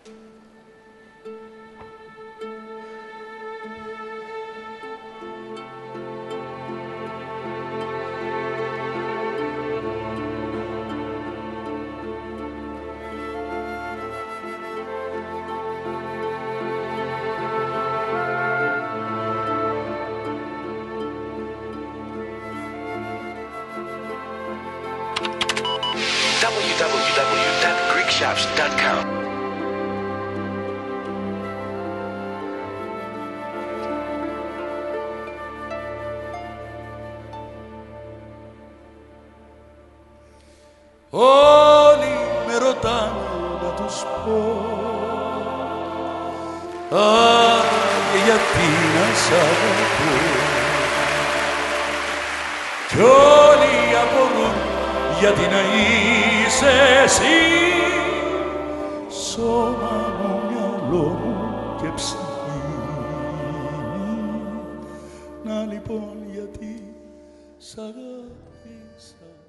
www.greekshops.com. Όλοι με ρωτάνε να τους πω γιατί να σ' αγαπώ κι όλοι απορούν γιατί να είσαι εσύ σώμα μου, μυαλό μου και ψυχή. Να λοιπόν γιατί σ' αγάπησα.